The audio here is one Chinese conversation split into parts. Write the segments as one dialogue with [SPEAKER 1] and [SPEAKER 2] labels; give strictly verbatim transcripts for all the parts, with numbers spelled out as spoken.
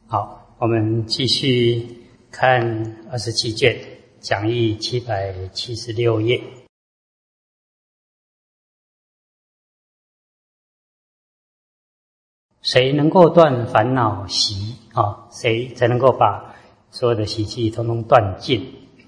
[SPEAKER 1] 好，我们继续看二十七卷讲义七百七十六页。谁能够断烦恼习啊？谁才能够把所有的习气通通断尽？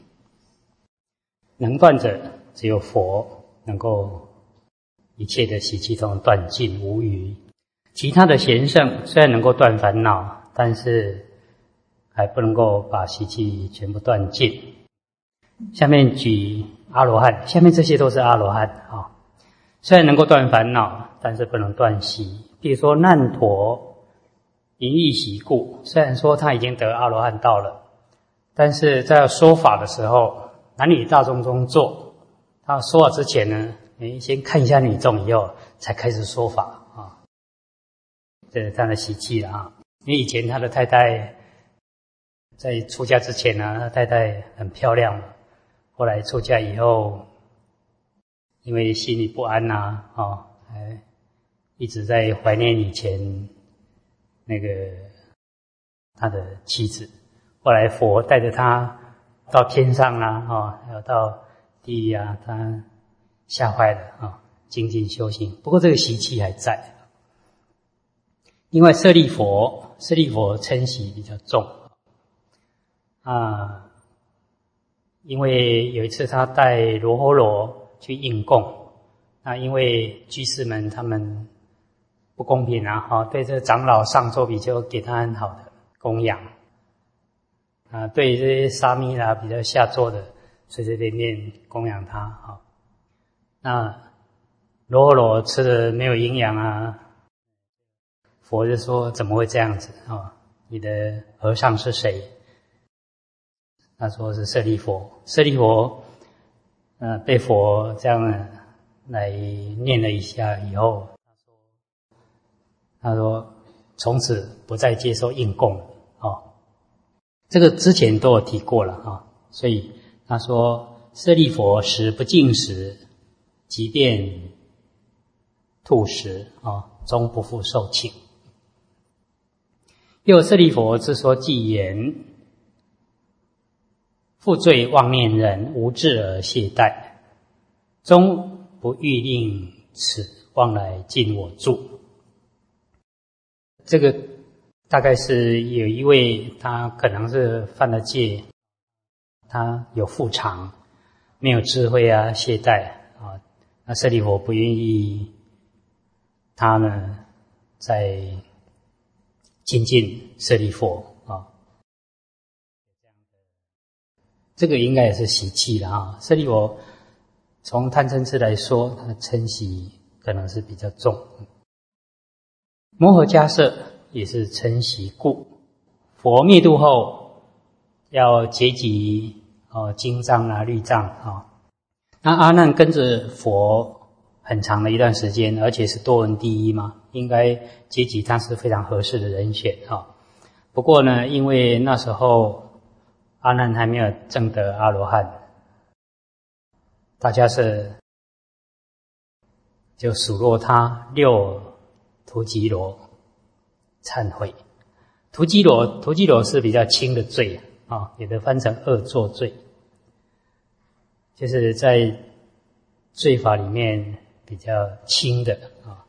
[SPEAKER 1] 能断者只有佛能够一切的习气通通断尽无余。其他的贤圣虽然能够断烦恼，但是还不能够把习气全部断尽。下面举阿罗汉，下面这些都是阿罗汉啊。虽然能够断烦恼，但是不能断习。比如说难陀淫欲习故，虽然说他已经得阿罗汉道了，但是在说法的时候，男女大众中坐，他说法之前呢，先看一下女众以后才开始说法啊。这是他的习气了啊。因为以前他的太太在出家之前呢，他太太很漂亮嘛，后来出家以后，因为心里不安呐，哦，还一直在怀念以前那个他的妻子。后来佛带着他到天上啊，哦，还有到地狱啊，他吓坏了啊，哦，精进修行。不过这个习气还在。另外舍利佛，舍利佛嗔习比较重啊，因为有一次他带罗睺罗去应供，那因为居士们他们不公平啊，哈，对这个长老上座比丘给他很好的供养啊，对这些沙弥啦比较下座的随随便便供养他啊，那罗睺罗吃的没有营养啊。佛就说怎么会这样子啊？你的和尚是谁？他说是舍利佛。舍利佛呃被佛这样来念了一下以后，他说从此不再接受应供哦。这个之前都有提过了啊，所以他说舍利佛食不净食，即便吐食啊，终不复受请。又舍利佛之说偈言：负罪妄念人，无智而懈怠，终不欲令此妄来尽我住。这个大概是有一位他可能是犯了戒，他有复常，没有智慧啊，懈怠啊，那舍利佛不愿意他呢在精进舍利佛啊，这个应该也是习气了啊。舍利佛从贪嗔痴来说，他的嗔习可能是比较重。摩诃迦叶也是嗔习故，佛灭度后要结集哦经藏啊律藏啊。那阿难跟着佛很长的一段时间，而且是多闻第一嘛，应该结集他是非常合适的人选啊。不过呢，因为那时候阿难还没有证得阿罗汉，大家是就数落他六荼吉罗忏悔。荼吉罗，荼吉罗是比较轻的罪啊，也得翻成恶作罪，就是在罪法里面比较轻的啊。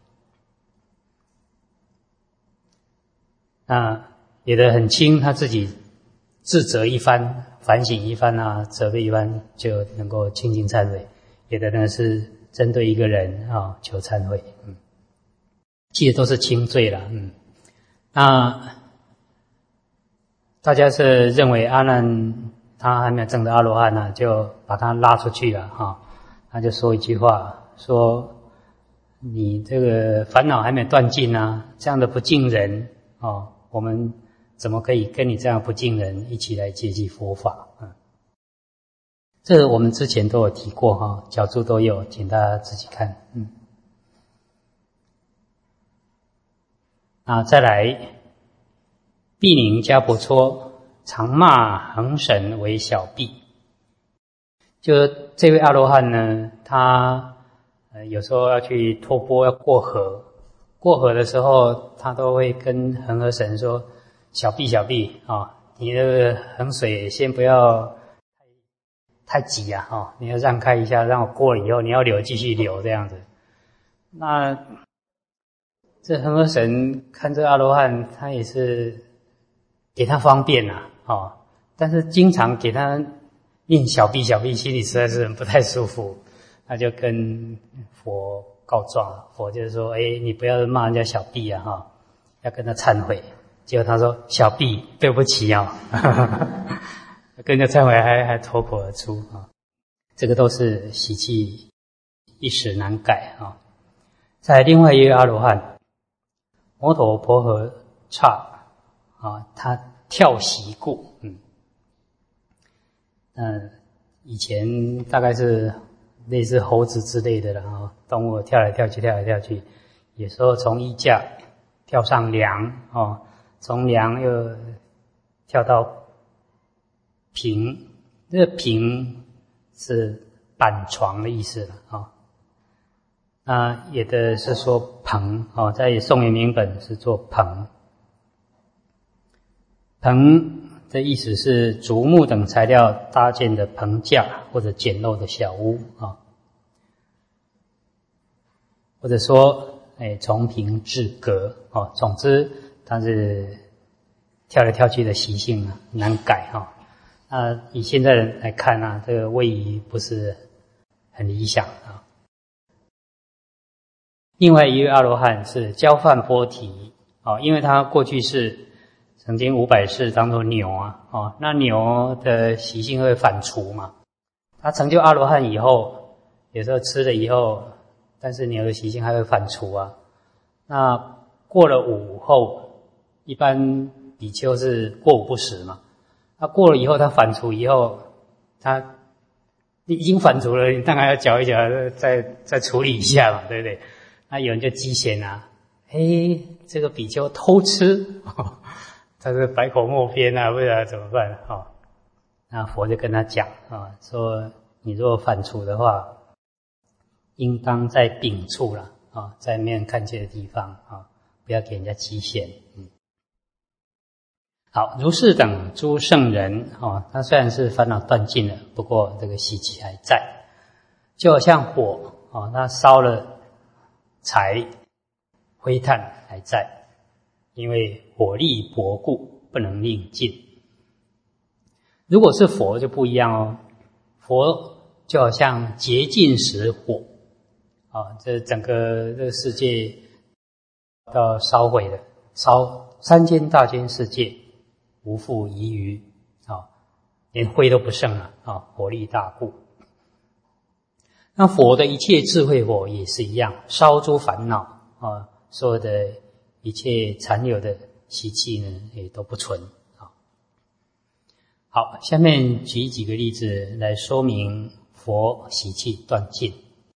[SPEAKER 1] 那有的很轻，他自己自责一番，反省一番啊，责备一番就能够清净忏悔。有的呢是针对一个人啊求忏悔，嗯，其实都是轻罪了，嗯。那大家是认为阿难他还没有证得阿罗汉呢，就把他拉出去了哈。他就说一句话，说你这个烦恼还没有断尽啊，这样的不敬人哦，我们怎么可以跟你这样不敬人一起来接济佛法啊？这我们之前都有提过哈，角注都有，请大家自己看。嗯，啊，再来，毗宁迦婆蹉常骂恒神为小婢。就这位阿罗汉呢，他呃有时候要去托钵要过河，过河的时候他都会跟恒河神说， 小婢小婢啊、哦，你的衡水先不要太急啊，哦，你要让开一下，让我过了以后，你要流继续流这样子。那这恒河神看这阿罗汉，他也是给他方便啊，哦，但是经常给他念小婢小婢，心里实在是不太舒服，他就跟佛告状，佛就是说，哎，你不要骂人家小婢啊，哈、哦，要跟他忏悔。结果他说：“小婢，对不起啊、哦。”跟着忏悔还还脱口而出啊，这个都是习气一时难改啊。在另外一位阿罗汉摩陀婆诃刹啊，他跳习故，嗯，嗯，以前大概是类似猴子之类的了啊，动物跳来跳去，跳来跳去，有时候从衣架跳上梁啊，从梁又跳到平，这个平是板床的意思了啊。那有的是说棚啊，在宋元明本是做棚。棚的意思是竹木等材料搭建的棚架或者简陋的小屋啊，或者说哎从平至阁啊。总之，它是跳来跳去的习性啊，难改哈。那以现在人来看啊，这个位移不是很理想啊。另外一位阿罗汉是交饭波提啊，因为他过去是曾经五百世当作牛啊，哦，那牛的习性会反刍嘛。他成就阿羅漢以後，有時候吃了以後，但是牛的習性還會反刍啊。那過了午後，一般比丘是過午不食嘛。那過了以後，他反刍以後，他你已經反刍了，你當然要嚼一嚼，再再處理一下嘛，對不對？那有人就譏嫌啊，嘿，這個比丘偷吃。他是百口莫辯啊，不知道怎麼辦啊、哦？那佛就跟他講啊，說你若反刍的話，應當在丙處啦啊，在沒人看見的地方啊，不要給人家譏嫌。嗯，好，如是等諸聖人啊，他雖然是煩惱斷盡了，不過這個習氣還在，就好像火啊，他燒了柴，灰炭還在。因為火力薄故，不能令盡。如果是佛就不一樣哦，佛就好像竭盡時火，啊，這整個這個世界到燒毀了，燒三千大千世界無復遺餘，啊，連灰都不剩了，啊，火力大故。那佛的一切智慧火也是一樣，燒諸煩惱啊，所有的一切殘留的習氣呢，也都不存。好，下面舉幾個例子來說明佛習氣斷盡。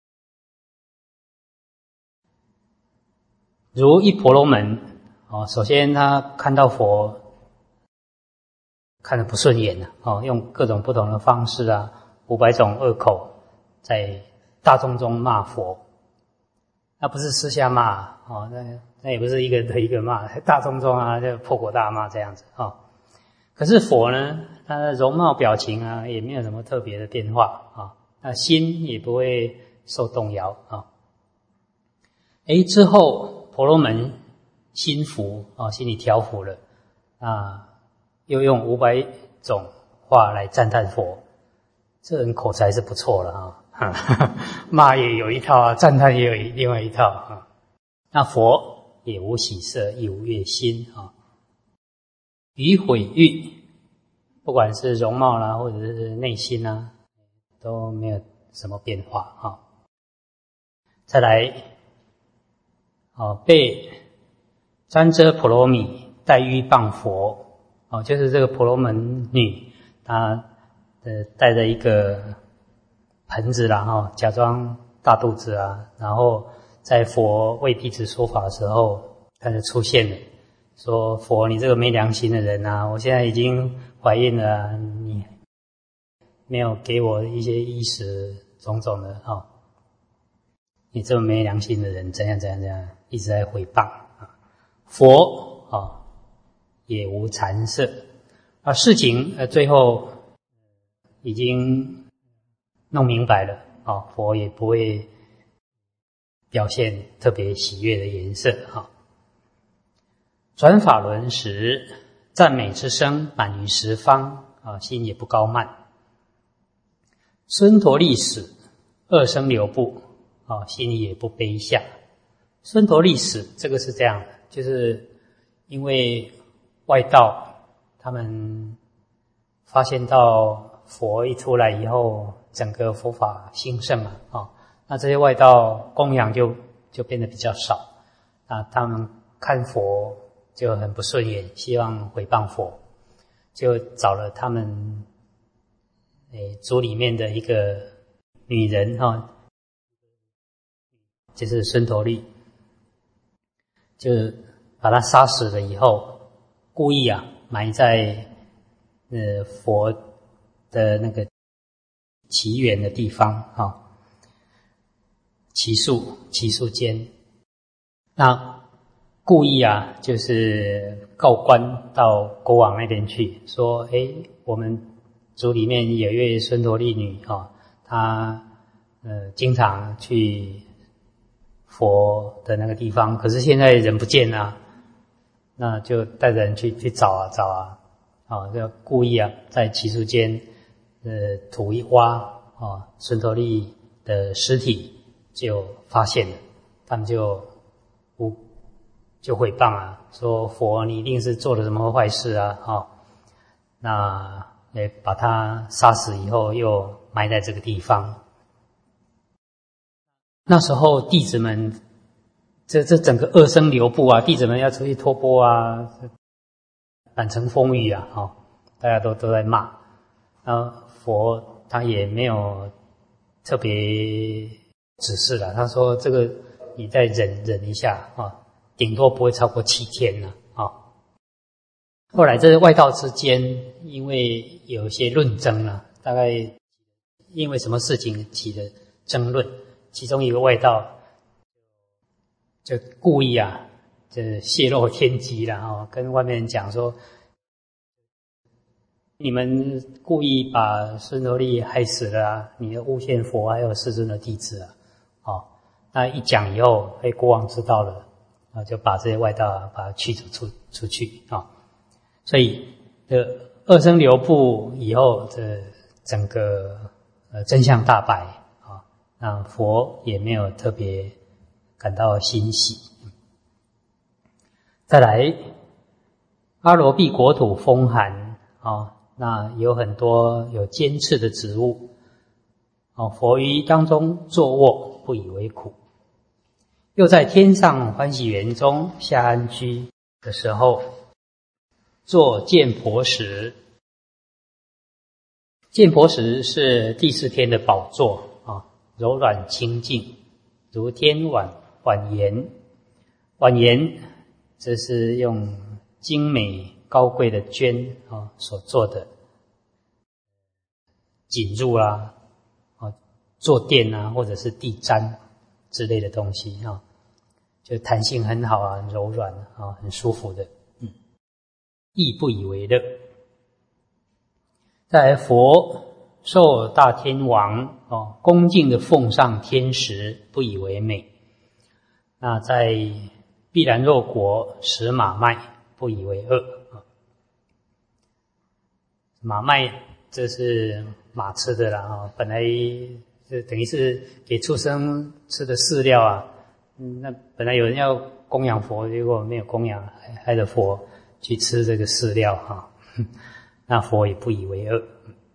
[SPEAKER 1] 如一婆羅門，首先他看到佛看得不順眼了，用各種不同的方式啊，五百種惡口在大眾中罵佛。那不是私下罵，哦，那那也不是一個對一個罵，大眾中啊就破口大罵這樣子啊、哦。可是佛呢，他的容貌表情啊也沒有什麼特別的變化啊、哦，那心也不會受動搖啊。誒，之後婆羅門心服啊、哦，心裡調伏了啊，又用五百種話來讚歎佛，這人口才是不錯了啊、哦。罵也有一套啊，讚歎也有另外一套啊。那佛也無喜色，亦無悅心啊。於毀譽，不管是容貌啦，或者是內心啦，都沒有什麼變化啊。再來，啊，被瞻遮婆羅米帶於謗佛，啊，就是這個婆羅門女，她呃帶着一個盆子啦，哈，假裝大肚子啊，然後在佛為弟子說法的時候，他就出現了，說佛，你這個沒良心的人啊，我現在已經懷孕了啊，你沒有給我一些衣食種種的啊，你這麼沒良心的人，怎樣怎樣怎樣，一直在毀謗啊。佛啊， 也无残色。啊，事情呃最后已经弄明白了啊，佛也不会表现特别喜悦的颜色啊。转法轮时，赞美之声满于十方啊，心也不高慢。孙陀利死，二生流布啊，心里也不卑下。孙陀利死这个是这样的，就是因为外道他们发现到佛一出来以后，整个佛法兴盛嘛啊，那这些外道供养就就变得比较少，啊，他们看佛就很不顺眼，希望毁谤佛，就找了他们诶族里面的一个女人哈，就是孙陀利，就把他杀死了以后，故意啊埋在呃佛的那个祇园的地方啊，祇树祇树间，那故意啊就是告官到国王那边去，说诶我们族里面有一位孙陀利女啊，她呃经常去佛的那个地方，可是现在人不见啊，那就带人去去找啊找啊，啊，就故意啊在祇树间呃土一挖啊，孙陀利的尸体就发现了，他们就无就诽谤啊，说佛你一定是做了什么坏事啊，啊，那也把他杀死以后又埋在这个地方。那时候弟子们，这这整个二生流布啊，弟子们要出去托钵啊，满城风雨啊，哦，大家都都在骂。那佛他也没有特别指示了，他说这个你再忍忍一下啊，顶多不会超过七天了啊。后来这个外道之间，因为有一些论争了，大概因为什么事情起了争论。其中一个外道就故意啊，就泄露天机了哦，跟外面人讲说，你们故意把孙陀利害死了啊，你的诬陷佛还有世尊的弟子啊，哦，那一讲以后被国王知道了啊，就把这些外道啊把他驱逐出出去啊，哦，所以这二生流布以后，这整个呃真相大白。那佛也没有特别感到欣喜。再来，阿罗毕国土风寒啊，那有很多有尖刺的植物啊，佛于当中坐卧不以为苦。又在天上欢喜园中下安居的时候，坐见婆石。见婆石是第四天的宝座啊。柔软清净，如天晚晚颜。晚颜这是用精美高贵的绢啊所做的锦褥啦，啊坐垫啊，或者是地毡之类的东西啊，就弹性很好啊，很柔软啊，很舒服的，嗯，亦不以为乐。再来佛。受大天王哦恭敬的奉上天食，不以为美。那在毗兰若国食马麦，不以为恶。马麦这是马吃的啦啊，本来这等于是给畜生吃的饲料啊。嗯，那本来有人要供养佛，结果没有供养，害得佛去吃这个饲料哈。那佛也不以为恶。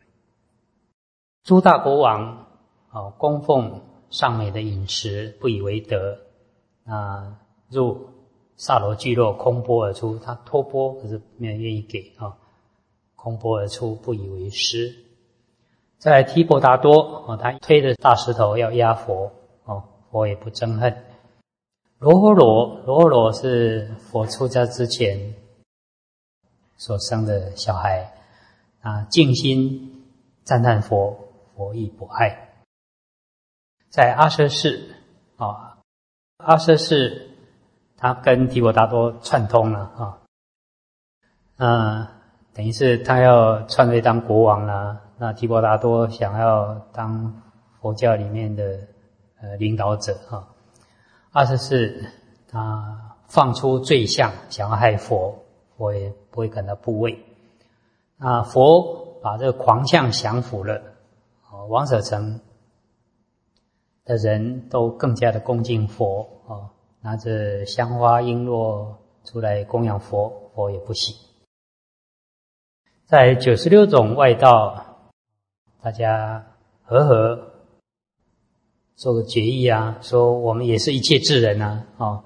[SPEAKER 1] 诸大国王哦，供奉上美的饮食，不以为得。啊，入萨罗聚落，空钵而出。他托钵，可是没有人愿意给啊，哦，空钵而出，不以为施。再来提婆达多哦，他推着大石头要压佛哦，佛也不憎恨。罗诃罗，罗诃罗是佛出家之前所生的小孩啊，静心赞叹佛。佛亦不爱。在阿舍世啊，阿舍世他跟提婆达多串通了啊， 呃，等于是他要篡位当国王啦。那提婆达多想要当佛教里面的呃领导者啊。二十四，他放出罪相，想要害佛，佛也不会感到部位。那佛把这个狂相降服了，王舍城的人都更加的恭敬佛啊，拿着香花璎珞出来供养佛，佛也不喜。在九十六种外道，大家和和做个决议啊，说我们也是一切智人啊，哦，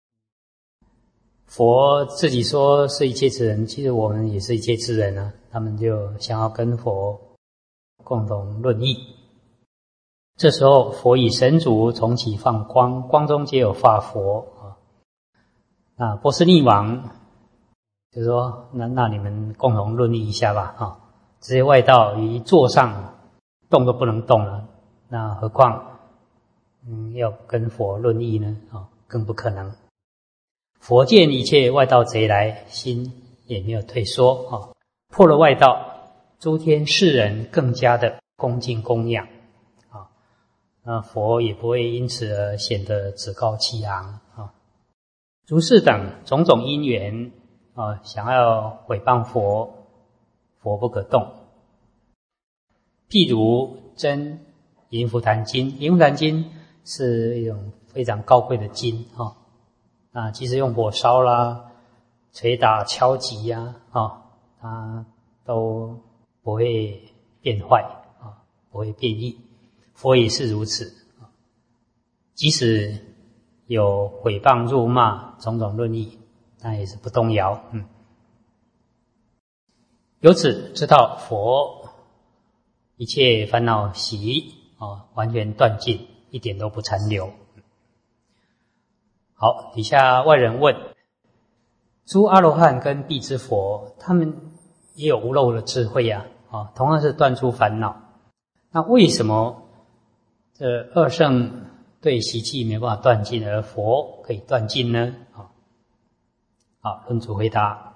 [SPEAKER 1] 佛自己说是一切智人，其实我们也是一切智人啊。他们就想要跟佛共同论议。这时候佛以神足从其放光，光中皆有化佛啊。那波斯匿王就说那那你们共同论议一下吧啊。这些外道于座上动都不能动了，那何况嗯要跟佛论议呢啊，更不可能。佛见一切外道贼来，心也没有退缩啊，破了外道，诸天世人更加的恭敬供养啊，那佛也不会因此而显得趾高气昂啊。如是等种种因缘啊，想要毁谤佛，佛不可动。譬如真银浮檀金，银浮檀金是一种非常高贵的金啊。啊，即使用火烧啦、捶打、敲击呀、啊，啊，它都不会变坏啊，不会变异。佛也是如此啊，即使有毁谤、辱骂、种种论议，但也是不动摇。嗯，由此知道佛一切烦恼习啊，完全断尽，一点都不残留。好，底下外人问：诸阿罗汉跟辟支佛，他们也有无漏的智慧啊，啊，同样是断除烦恼。那为什么这二圣对习气没办法断尽，而佛可以断尽呢？啊，好，论主回答：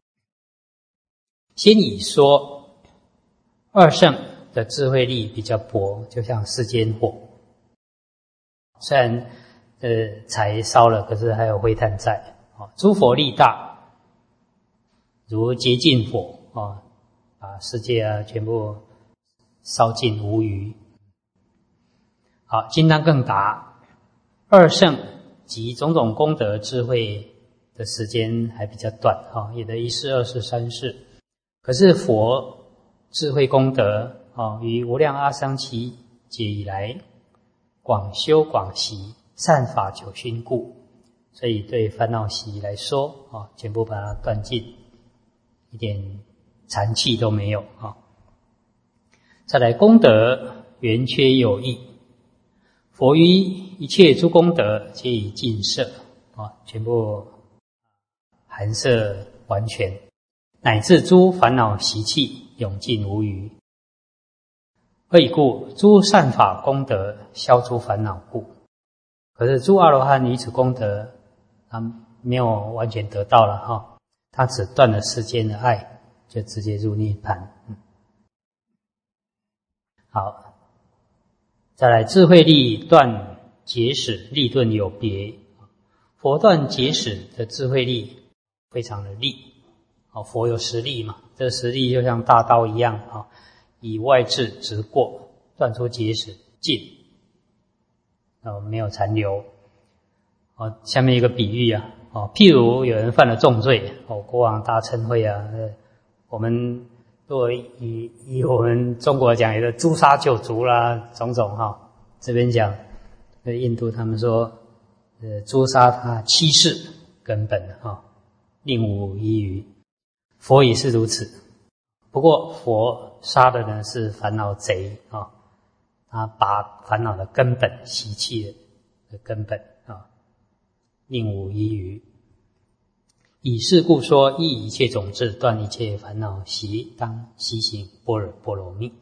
[SPEAKER 1] 先以说二圣的智慧力比较薄，就像世间火，虽然呃，柴烧了，可是还有灰炭在。啊，诸佛力大，如竭尽火啊，把世界啊全部烧尽无余。好，金刚更达，二圣及种种功德智慧的时间还比较短啊，有的一世、二世、三世。可是佛智慧功德啊，于无量阿僧祇劫以来，广修广习。善法久熏故，所以对烦恼习来说啊，全部把它断尽，一点残气都没有啊。再来功德圆缺有益，佛于一切诸功德皆以尽摄啊，全部含摄完全，乃至诸烦恼习气永尽无余。何以故？诸善法功德消除烦恼故。可是诸阿罗汉于此功德，他没有完全得到了哈，他只断了世间的爱，就直接入涅槃。嗯，好，再来智慧力断结使，力顿有别。佛断结使的智慧力非常的利，哦，佛有十力嘛，这十力就像大刀一样啊，以外智直过，断出结使尽。哦，没有残留。哦，下面一个比喻啊，哦，譬如有人犯了重罪，哦，国王大称会啊，呃，我们如果以以我们中国讲，有的诛杀九族啦，种种哈、哦，这边讲，在印度他们说，呃，诛杀他七世根本哈、哦，令无遗余。佛也是如此，不过佛杀的呢是烦恼贼啊。哦，他把烦恼的根本习气的根本啊，令无遗余。以是故说，依一切种智，断一切烦恼习，当习行般若波罗蜜。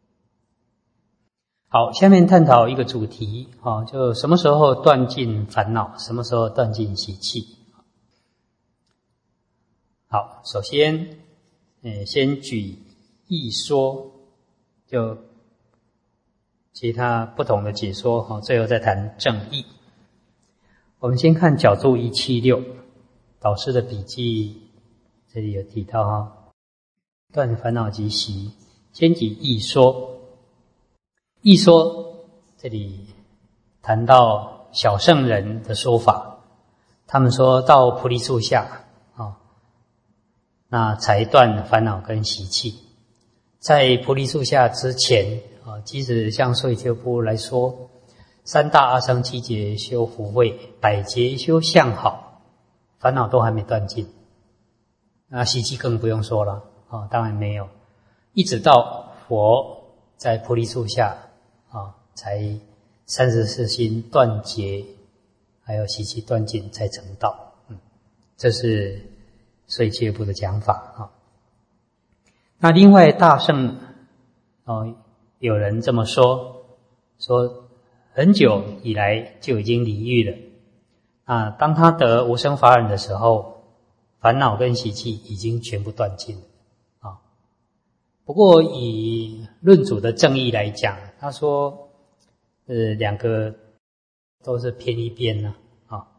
[SPEAKER 1] 好，下面探讨一个主题啊，就什么时候断尽烦恼，什么时候断尽习气。 好，首先，呃，先举义说，就其他不同的解说，哈，最后再谈正义。我们先看角注一七六，导师的笔记这里有提到哈，断烦恼及习，先举义说。义说这里谈到小圣人的说法，他们说到菩提树下啊，那才断烦恼跟习气。在菩提树下之前啊，即使像所以丘部来说，三大阿僧祇劫修福慧，百劫修相好，烦恼都还没断尽。那习气更不用说了啊，当然没有。一直到佛在菩提树下啊，才三十四心断结，还有习气断尽才成道。嗯，这是所以戒部的讲法啊。那另外大圣哦，有人这么说，说很久以来就已经离欲了。啊，当他得无生法忍的时候，烦恼跟习气已经全部断尽了啊。不过以论主的正义来讲，他说，呃，两个都是偏一边呢啊。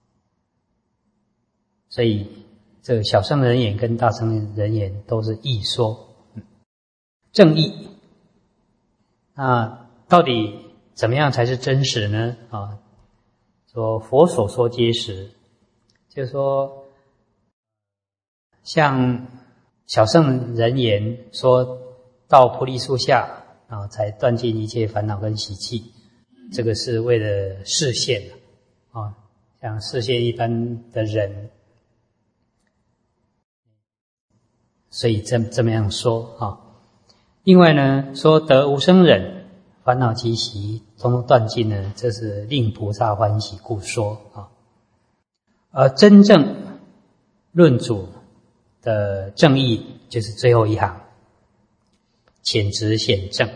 [SPEAKER 1] 所以这个小圣人言跟大圣人言都是义说，嗯，正义。那到底怎么样才是真实呢？啊，说佛所说皆实，就是说，像小圣人言说到菩提树下啊，才断尽一切烦恼跟习气，这个是为了示现啊，像示现一般的人，所以这这么样说啊。另外呢，说得无生忍，烦恼及习通通断尽呢，这是令菩萨欢喜故说啊。而真正论主的正义就是最后一行，浅直显正，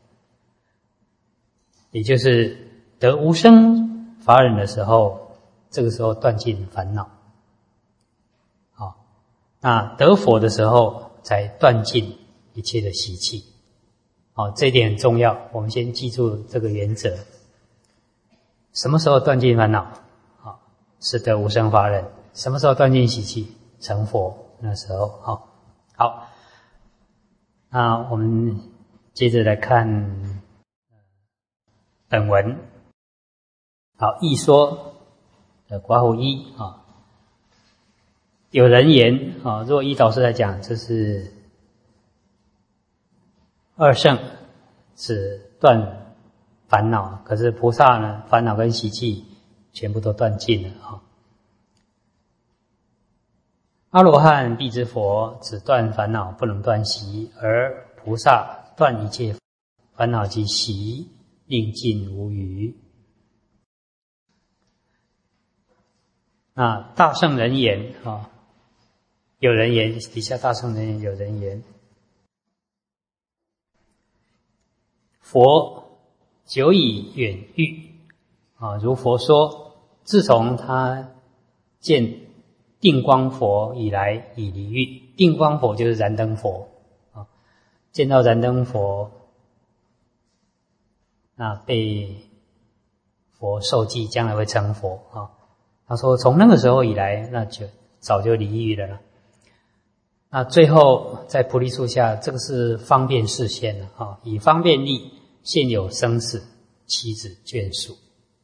[SPEAKER 1] 也就是得无生法忍的时候，这个时候断尽烦恼。好，那得佛的时候才断尽一切的习气。好，这一点很重要，我们先记住这个原则。什么时候断尽烦恼？好，是得无生法忍。什么时候断尽习气？成佛那时候。好，好，那我们接着来看本文。好，义说的括弧一啊，有人言啊，如果依导师来讲，这是二圣只断烦恼，可是菩萨呢，烦恼跟习气全部都断尽了啊。阿罗汉必知佛只断烦恼，不能断习，而菩萨断一切烦恼及习，令尽无余。那大圣人言啊，有人言，底下大圣人言有人言，佛久已远欲啊，如佛说，自从他见定光佛以来，已离欲。定光佛就是燃灯佛啊，见到燃灯佛，那被佛受记，将来会成佛啊。他说从那个时候以来，那就早就离欲了。那最后在菩提树下，这个是方便示现了啊，以方便力现有生死妻子眷属。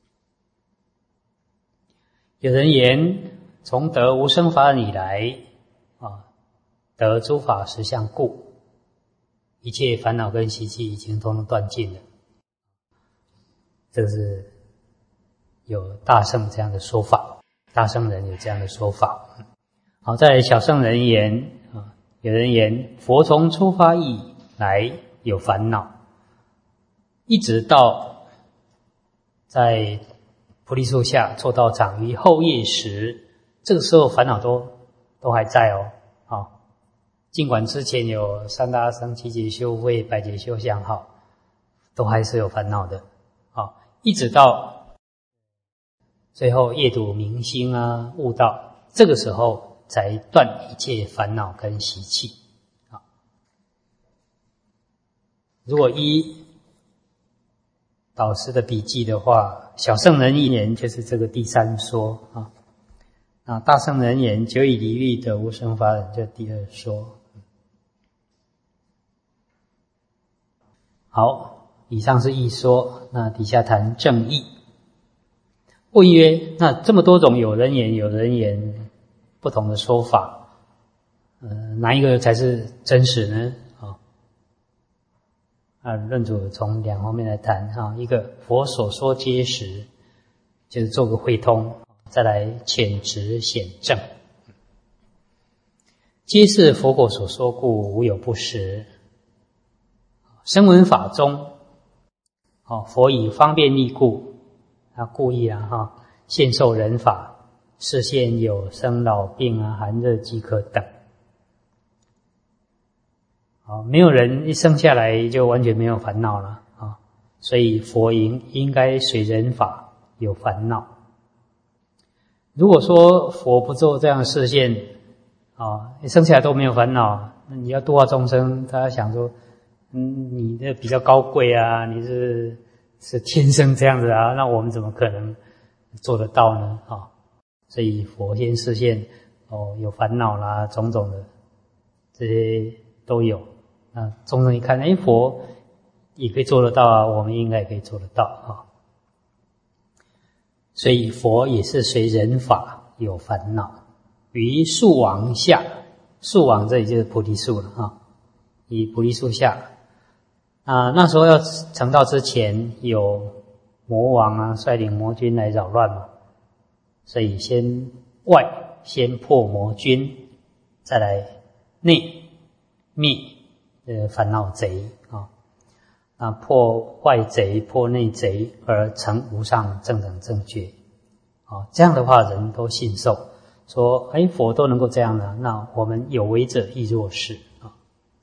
[SPEAKER 1] 有人言，从得无生法忍以来啊，得诸法实相故，一切烦恼跟习气已经通通断尽了。这是有大圣这样的说法，大圣人有这样的说法。好，在小圣人言啊，有人言佛从初发以来有烦恼，一直到在菩提树下做到长于后夜时，这个时候烦恼都都还在哦。好，尽管之前有三大阿僧祇劫修慧，百劫修相好，都还是有烦恼的。好，一直到最后夜睹明星啊，悟道，这个时候才断一切烦恼跟习气。啊，如果依导师的笔记的话，小圣人言就是这个第三说啊，那大圣人言久已离欲得无生法忍，就第二说。好，以上是一说，那底下谈正义。问曰：那这么多种有人言有人言不同的说法，呃，哪一个才是真实呢？啊，啊，论主从两方面来谈啊，一个佛所说皆实，就是做个会通，再来浅直显正，皆是佛果所说故，无有不实。声闻法中，哦，佛以方便力故，他故意啊哈，现受人法，示现有生老病啊、寒热饥渴等。啊，没有人一生下来就完全没有烦恼了啊，所以佛应应该随人法有烦恼。如果说佛不做这样的示现，啊，一生下来都没有烦恼，那你要度化众生，他想说，嗯，你这比较高贵啊，你是是天生这样子啊，那我们怎么可能做得到呢？啊，所以佛先示现，哦，有烦恼啦，种种的这些都有。那众生一看，哎，佛也可以做得到啊，我们应该也可以做得到啊。所以佛也是随人法有烦恼。于树王下，树王这里就是菩提树了啊。以菩提树下，啊，那时候要成道之前，有魔王啊率领魔军来扰乱嘛，所以先外先破魔军，再来内灭呃烦恼贼啊，啊破外贼破内贼而成无上正等正觉啊，这样的话人都信受，说哎佛都能够这样的，那我们有为者亦若是啊。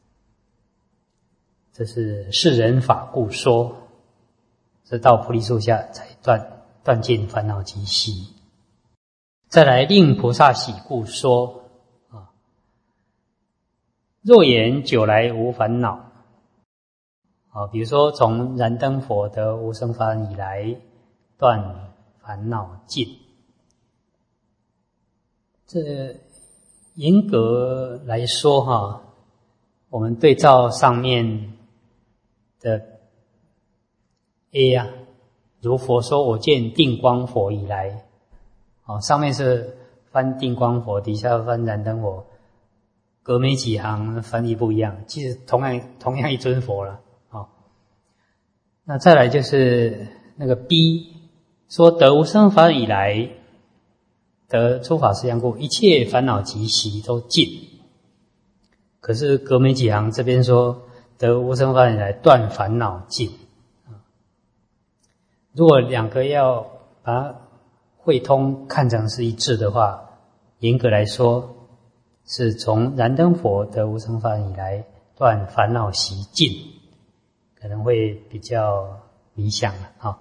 [SPEAKER 1] 这是是人法故说，这到菩提树下才断断尽烦恼及习。再来令菩萨喜故说啊，若言久来无烦恼啊，比如说从燃灯佛得无生法忍以来断烦恼尽，这严格来说哈，我们对照上面的 A 啊，如佛说我见定光佛以来，哦，上面是翻定光佛，底下翻燃灯佛，隔没几行翻译不一样，其实同样同样一尊佛了，哦。那再来就是那个 B 说得无生法忍以来，得诸法实相故，一切烦恼及习都尽。可是隔没几行这边说得无生法忍以来断烦恼尽。如果两个要把它汇通看成是一致的话，严格来说是从燃灯佛得无生法忍以来断烦恼习尽，可能会比较理想了啊。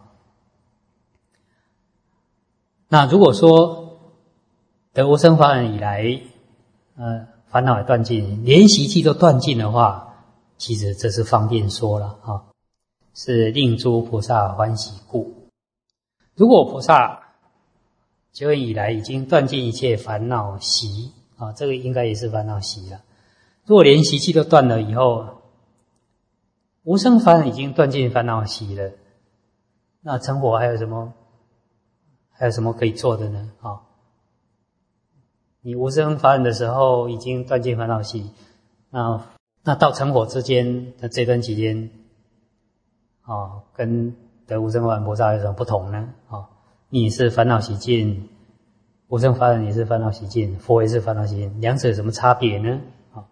[SPEAKER 1] 那如果说得无生法忍以来，呃，烦恼也断尽，连习气都断尽的话，其实这是方便说了啊，是令诸菩萨欢喜故。如果菩萨久远以来已经断尽一切烦恼习啊，这个应该也是烦恼习了。如果连习气都断了以后，无生法忍已经断尽烦恼习了，那成佛还有什么还有什么可以做的呢？啊，你无生法忍的时候已经断尽烦恼习，那那到成佛之间的这段期间，啊，跟得无生法忍菩萨有什么不同呢？啊，你也是烦恼习尽，无生法忍也是烦恼习尽，佛也是烦恼习尽，两者有什么差别呢？啊，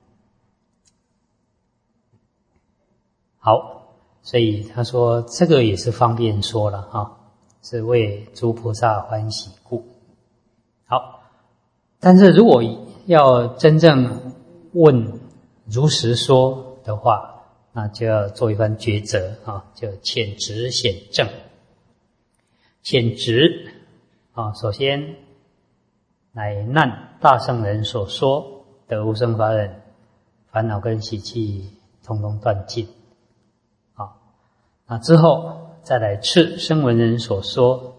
[SPEAKER 1] 好，所以他说这个也是方便说了啊，是为诸菩萨欢喜故。好，但是如果要真正问如实说的话，那就要做一番抉择啊，就浅直显正。浅直啊，首先乃难大圣人所说，得无生法忍，烦恼跟习气统统断尽。啊，那之后再来次声闻人所说，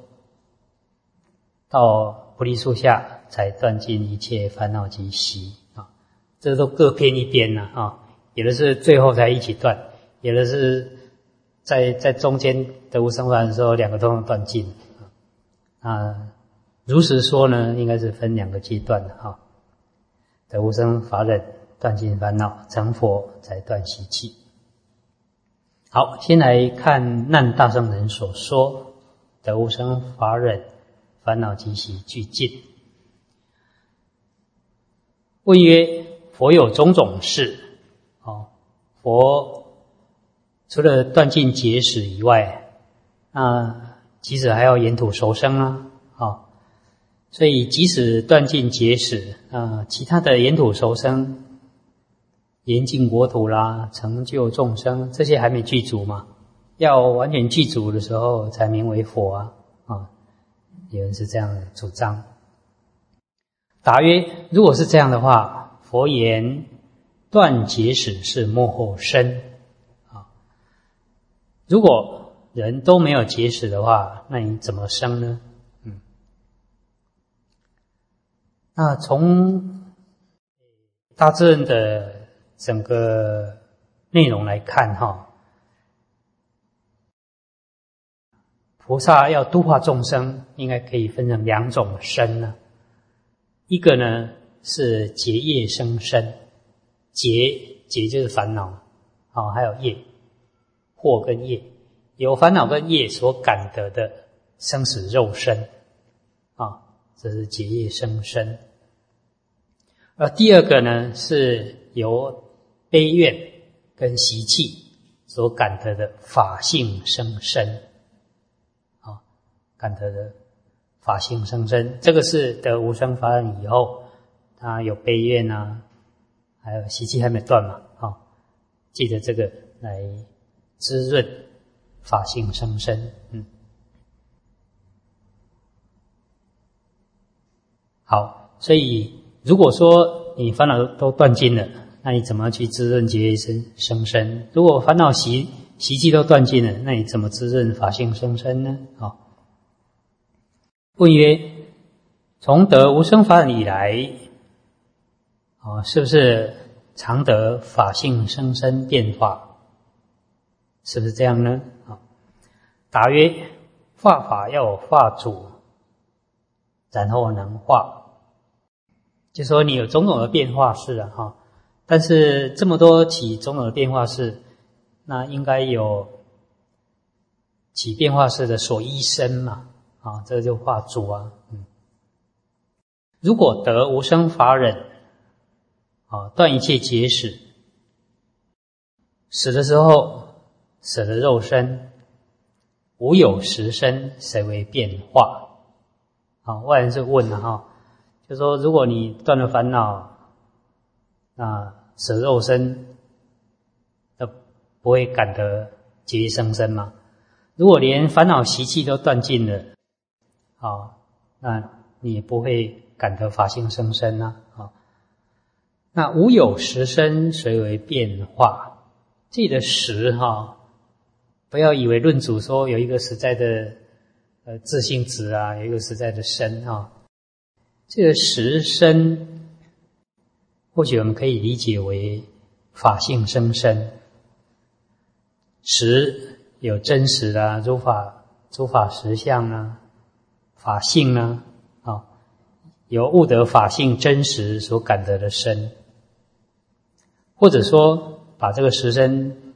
[SPEAKER 1] 到菩提树下才断尽一切烦恼及习。啊，这都各偏一边了啊，有的是最后才一起断，有的是在在中间得无生法忍的时候，两个都能断尽。啊，如实说呢，应该是分两个阶段的哈。得无生法忍，断尽烦恼，成佛才断习气。好，先来看难大圣人所说，得无生法忍，烦恼及习俱尽。问曰：佛有种种事，哦，佛除了断尽结使以外，那即使还要沿途熟生啊，哦，所以即使断尽结使，啊，其他的沿土熟生、严净国土啦、成就众生，这些还没具足嘛，要完全具足的时候才名为佛啊！啊，有人是这样主张。答曰：如果是这样的话，佛言断结使是末后生啊。如果人都没有结使的话，那你怎么生呢？嗯，那从大智论的整个内容来看哈，菩萨要度化众生，应该可以分成两种身呢。一个呢是结业生身，结结就是烦恼，好，还有业，惑跟业，有烦恼跟业所感得的生死肉身，啊，这是结业生身。而第二个呢是由悲怨跟习气所感得的法性生身，啊，感得的法性生身，这个是得无生法忍以后，他有悲怨啊，还有习气还没断嘛，啊，记得这个来滋润法性生身。嗯，好，所以如果说你烦恼都断尽了，那你怎么去滋润结业生生身？如果烦恼习习气都断尽了，那你怎么滋润法性生身呢？好，问曰：从得无生法忍以来，哦，是不是常得法性生身变化？是不是这样呢？好，答曰：化法要有化主，然后能化。就说你有种种的变化事啊，哈，但是这么多起种种的变化事，那应该有起变化事的所依身嘛，啊，这个就化主啊。嗯，如果得无生法忍，啊，断一切结使，死的时候舍了肉身，无有实身，谁为变化？啊，外人是问了哈。就说如果你断了烦恼，那舍肉身，那不会感得结业生身吗？如果连烦恼习气都断尽了，啊，那你也不会感得法性生身啊。啊，那无有实身，谁为变化？这里的实哈，不要以为论主说有一个实在的呃自性质啊，有一个实在的身啊。这个实身，或许我们可以理解为法性生身。实有真实啊，诸法诸法实相啊，法性啊，啊，有悟得法性真实所感得的身，或者说把这个实身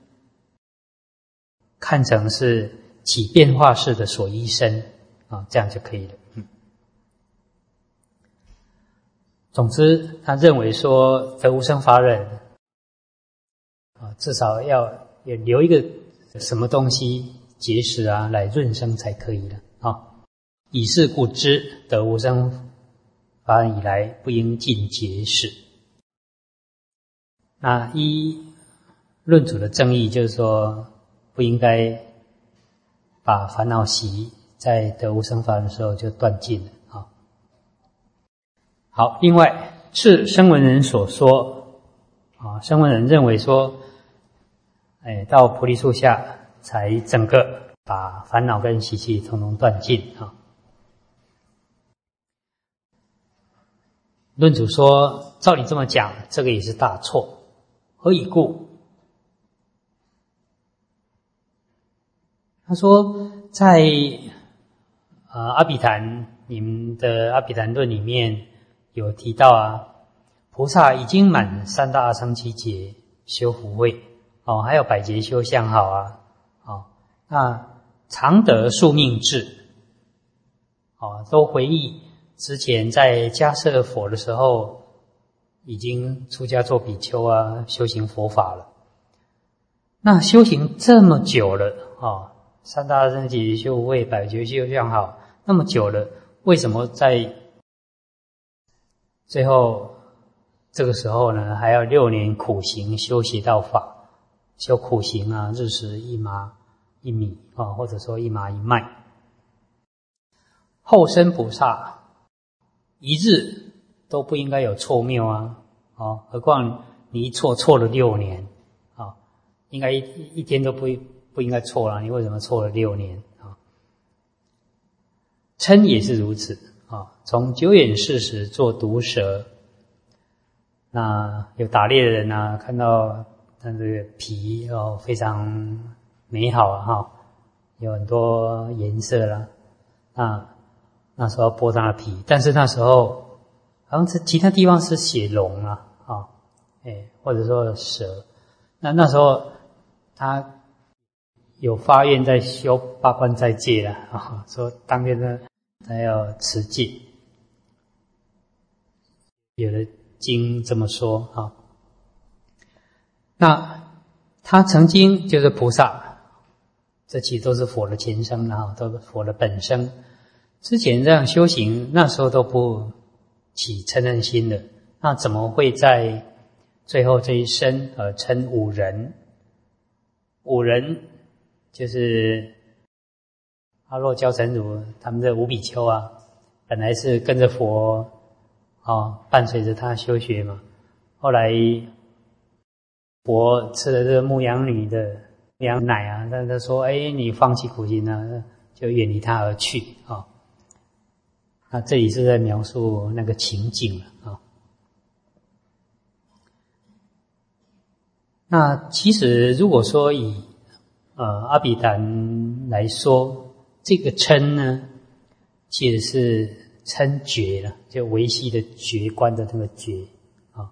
[SPEAKER 1] 看成是起变化事的所依身啊，这样就可以了。嗯。总之，他认为说得无生法忍啊，至少要也留一个什么东西结使啊，来润生才可以了啊。以是故知，得无生法忍以来，不应尽结使。那依论主的正义，就是说不应该把烦恼习在得无生法忍的时候就断尽了啊。 好，另外是声闻人所说啊，声闻人认为说，哎，到菩提树下才整个把烦恼跟习气统统断尽啊。论主说，照你这么讲，这个也是大错。何以故？他说，在呃阿毗昙，你们的阿毗昙论里面有提到啊，菩萨已经满三大阿僧祇劫修福慧哦，还有百劫修相好啊，哦，那常得宿命智，哦，都回忆之前在迦叶佛的时候，已经出家做比丘啊，修行佛法了。那修行这么久了哦，三大阿僧祇劫修福慧，百劫修相好，那么久了，为什么在最后这个时候呢，还要六年苦行修邪道法？修苦行啊，日食一麻一米啊，或者说一麻一麦。后生菩萨一日都不应该有错谬啊，哦，何况你一错错了六年啊，应该一一天都不不应该错了，你为什么错了六年啊？嗔也是如此啊，从久远世时做毒蛇，那有打猎的人啊，看到它这个皮哦非常美好啊哈，有很多颜色啦，那那时候剥它的皮，但是那时候好像是其他地方是写龙啊，啊，哎，或者说蛇，那那时候他有发愿在修八关斋戒了啊，说当天呢他要持戒，有的经这么说啊。那他曾经就是菩萨，这其实都是佛的前生啊，都是佛的本生。之前这样修行，那时候都不起嗔恨心的，那怎么会在最后这一生而称五人？五人就是阿若憍陈如他们这五比丘啊，本来是跟着佛啊，伴随着他修学嘛，后来佛吃了这个牧羊女的牧羊奶啊，但他说：“哎，你放弃苦行啊，就远离他而去啊。”那这里是在描述那个情景了啊。那其实如果说以呃阿毗昙来说，这个嗔呢，其实是嗔觉了，就维系的觉观的那个觉啊。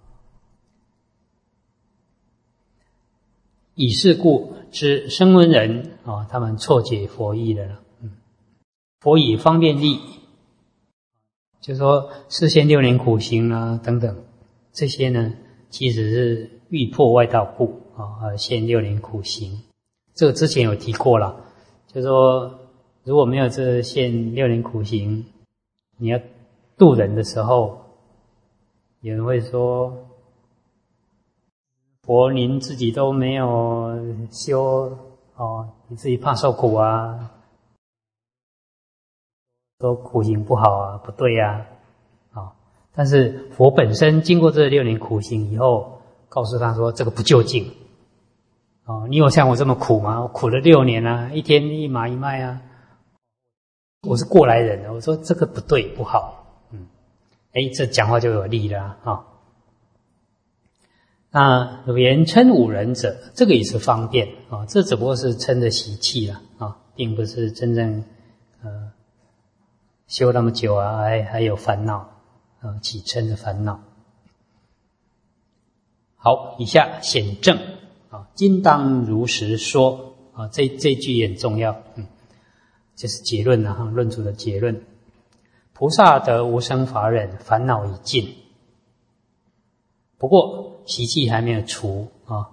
[SPEAKER 1] 以是故知声闻人啊，他们错解佛意的了。嗯，佛以方便力，就是说示现六年苦行啊等等，这些呢，其实是欲破外道故啊，而现六年苦行。这个之前有提过了，就是说如果没有这现六年苦行，你要度人的时候，有人会说，佛您自己都没有修哦，你自己怕受苦啊，说苦行不好啊，不对啊，哦，但是佛本身经过这六年苦行以后，告诉他说这个不究竟。哦，你有像我这么苦吗？我苦了六年啊，一天一麻一麦啊，我是过来人的。我说这个不对，不好。嗯，哎，这讲话就有力了啊。哦，那如言称五人者，这个也是方便啊，哦，这只不过是称的习气了啊，哦，并不是真正呃修那么久啊，还还有烦恼啊，呃，起嗔的烦恼。好，以下显正。啊，今当如实说啊，这这句也很重要，嗯，这是结论了哈，论主的结论。菩萨得无生法忍，烦恼已尽，不过习气还没有除啊。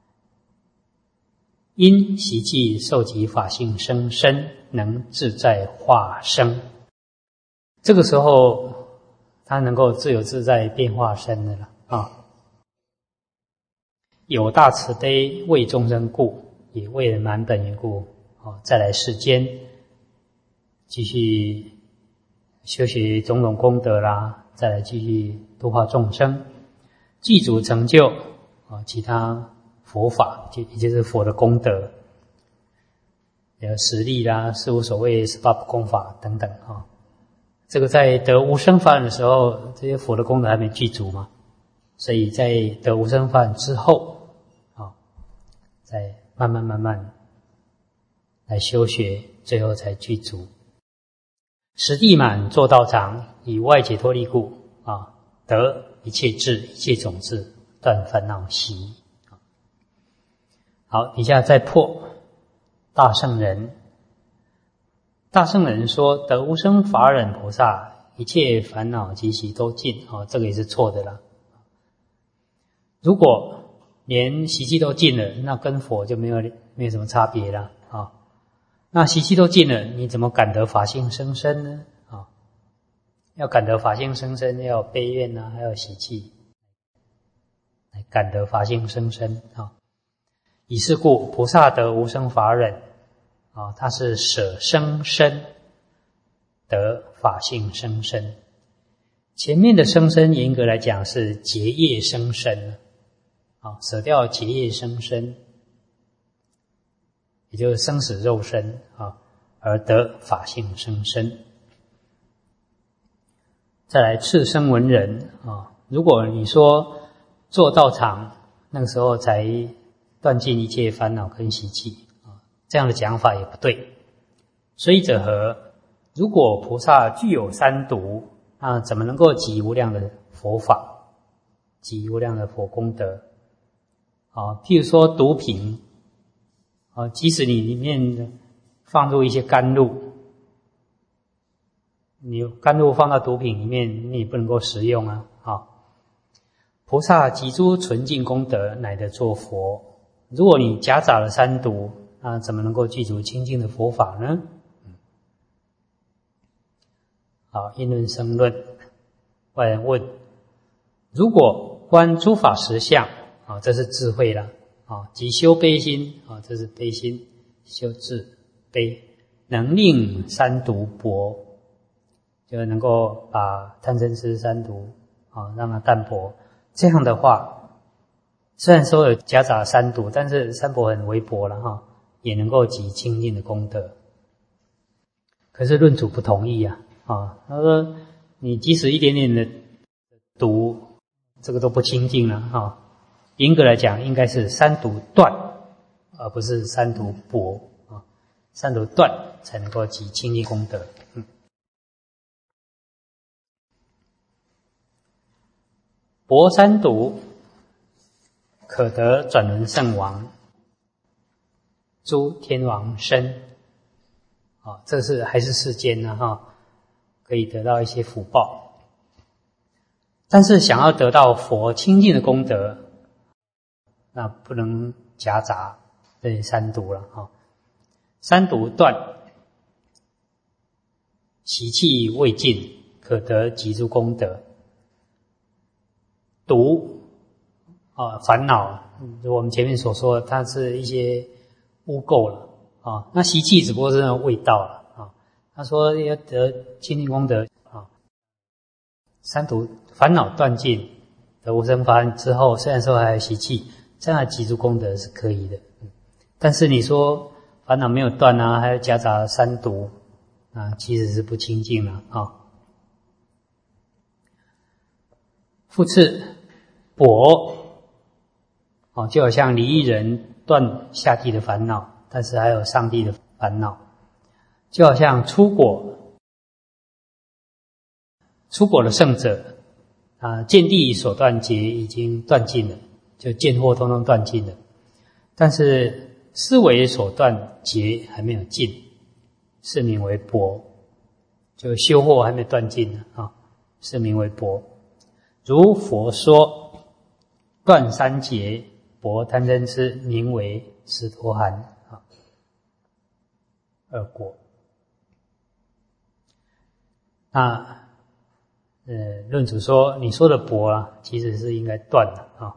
[SPEAKER 1] 因习气受集法性生身，能自在化生，这个时候他能够自由自在变化身的了啊。有大慈悲，为众生故，也为人满本缘故，哦，再来世间继续修习种种功德啦， 再来继续度化众生，具足成就啊其他佛法，就也就是佛的功德，有实力啦、事无所谓、十八不空法等等啊。这个在得无生法忍的时候，这些佛的功德还没具足嘛，所以在得无生法忍之后啊，再慢慢慢慢来修学，最后才具足。十地满作道场，以外解脱力故啊，得一切智、一切种子，断烦恼习。好，底下再破大圣人。大圣人说，得无生法忍菩萨，一切烦恼习习都尽。哦，这个也是错的啦。如果连习气都尽了，那跟佛就没有没有什么差别了啊、哦。那习气都尽了，你怎么感得法性生身呢？啊、哦，要感得法性生身，要有悲愿啊，还有习气，来感得法性生身啊、哦。以是故，菩萨得无生法忍啊、哦，他是舍生身得法性生身。前面的生身严格来讲是结业生身啊、哦，舍掉结业生身，也就是生死肉身啊，而得法性生身。再来次生闻人啊，如果你说做道场那个时候才断尽一切烦恼跟习气啊，这样的讲法也不对。所以者何？如果菩萨具有三毒，那怎么能够集无量的佛法，集无量的佛功德啊？譬如说毒品啊，即使你里面放入一些甘露，你甘露放到毒品里面，你也不能够食用啊！啊，菩萨集诸纯净功德，乃得作佛。如果你夹杂了三毒，那怎么能够具足清净的佛法呢？好，因论生论，外人问：如果观诸法实相啊，这是智慧了啊，即修悲心啊，这是悲心，修智悲，能令三毒薄，就能够把贪嗔痴三毒啊让它淡薄。这样的话，虽然说有夹杂三毒，但是三薄很微薄了哈，也能够集清净的功德。可是论主不同意啊。啊，他说你即使一点点的毒，这个都不清净了啊。严格来讲，应该是三毒断，而不是三毒薄啊。三毒断才能够集清净功德。嗯，薄三毒，可得转轮圣王，诸天王身。啊，这是还是世间呢哈。可以得到一些福报，但是想要得到佛清净的功德，那不能夹杂这三毒了哈。三毒断，习气未尽，可得集诸功德。毒啊，烦恼，如我们前面所说的，它是一些污垢了啊。那习气只不过是那种味道了。他说要得清净功德啊，三毒烦恼断尽，得无生法忍之后，虽然说还有习气，这样的集诸功德是可以的。但是你说烦恼没有断啊，还有夹杂三毒啊，其实是不清净了啊。复次，薄啊，就好像离异人断下地的烦恼，但是还有上地的烦恼。就好像出果，出果的圣者啊，见地所断结已经断尽了，就见惑通通断尽了。但是思维所断结还没有尽，是名为薄，就修惑还没断尽呢啊，是名为薄。如佛说，断三结，薄贪嗔痴，名为斯陀含啊，二果。那呃，论主说你说的薄啊，其实是应该断的啊。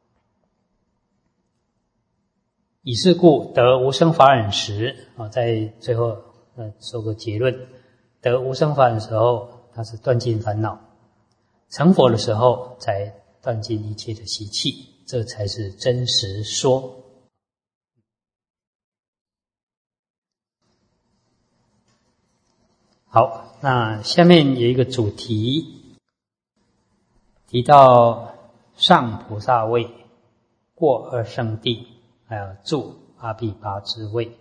[SPEAKER 1] 以是故，得无生法忍时啊，在最后呃说个结论：得无生法忍的时候，它是断尽烦恼。 成佛的时候才断尽一切的习气，这才是真实说。好，那下面有一个主题，提到上菩萨位，过二圣地，还有住阿鞞跋致位。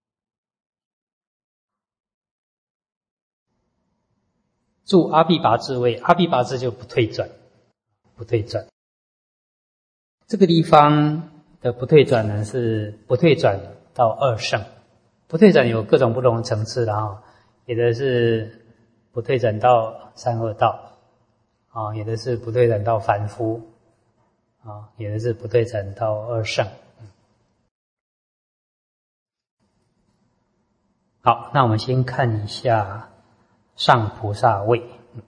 [SPEAKER 1] 住阿鞞跋致位，阿鞞跋致就不退转，不退转。这个地方的不退转呢，是不退转到二圣。不退转有各种不同的层次的啊，有的是不退转到三恶道，啊，有的是不退转到凡夫，啊，有的是不退转到二圣。好，那我们先看一下上菩萨位。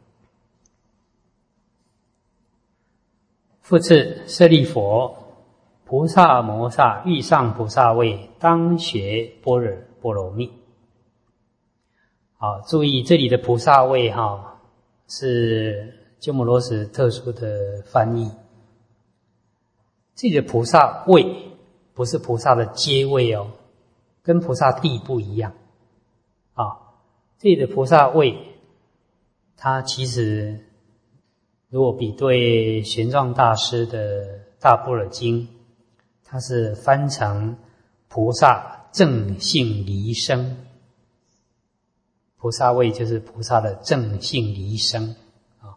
[SPEAKER 1] 复次，舍利弗，菩萨摩萨欲上菩萨位，当学般若波罗蜜。好，注意这里的菩萨位哈，是鸠摩罗什特殊的翻译。这里的菩萨位不是菩萨的阶位哦，跟菩萨地不一样。啊，这里的菩萨位，它其实如果比对玄奘大师的大般若经，它是翻成菩萨正性离生。菩萨位就是菩萨的正性离生啊。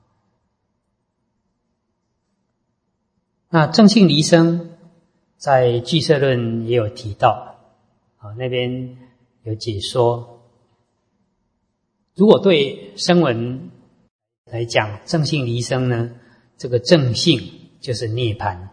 [SPEAKER 1] 那正性离生在俱舍论也有提到啊，那边有解说。如果对声闻来讲，正性离生呢，这个正性就是涅槃，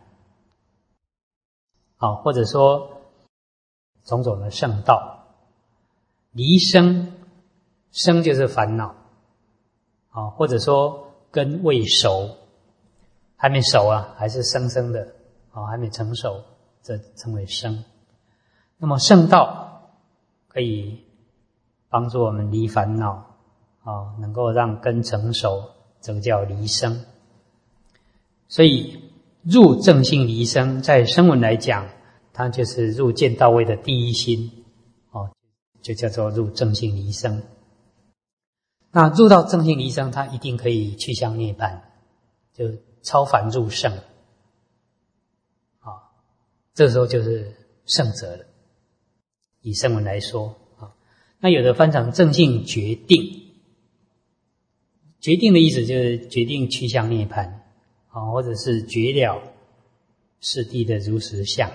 [SPEAKER 1] 啊，或者说种种的圣道。离生，生就是烦恼，啊，或者说根未熟，还没熟啊，还是生生的，啊，还没成熟，这称为生。那么圣道可以帮助我们离烦恼。啊，能够让根成熟，这个叫离生。所以入正性离生，在声闻来讲，它就是入见到位的第一心，哦，就叫做入正性离生。那入到正性离生，它一定可以去向涅槃，就超凡入圣。啊，这时候就是圣者了。以声闻来说，啊，那有的翻成正性决定。决定的意思就是决定趋向涅槃，啊，或者是决了世谛的如实相，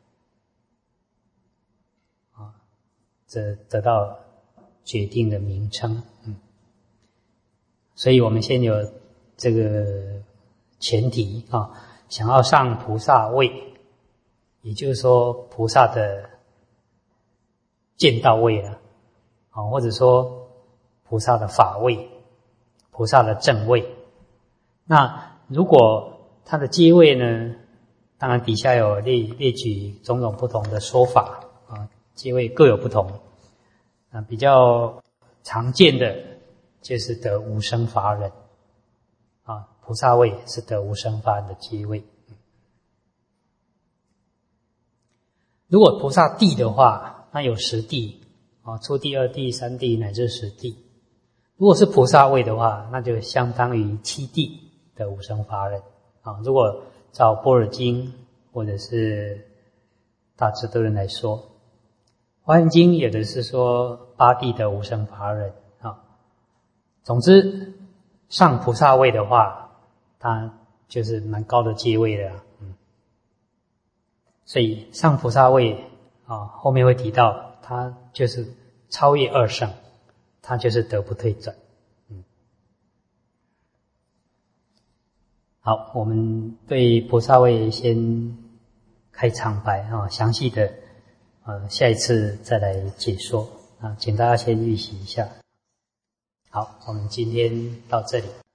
[SPEAKER 1] 啊，这得到决定的名称。嗯，所以我们先有这个前提啊，想要上菩萨位，也就是说菩萨的见到位了，啊，或者说菩萨的法位。菩萨的正位。那如果他的阶位呢，当然底下有列列举种种不同的说法啊，阶位各有不同。啊，比较常见的就是得无生法忍啊，菩萨位是得无生法忍的阶位。如果菩萨地的话，那有十地啊，初地、二地、三地乃至十地。如果是菩萨位的话，那就相当于七地的无生法忍啊。如果照般若经或者是大智度论来说，华严经有的是说八地的无生法忍啊。总之，上菩萨位的话，它就是蛮高的阶位的，嗯。所以上菩萨位啊，后面会提到，它就是超越二圣。他就是得不退转。嗯，好，我们对菩萨位先开场白啊，详细的呃下一次再来解说啊，请大家先预习一下。好，我们今天到这里。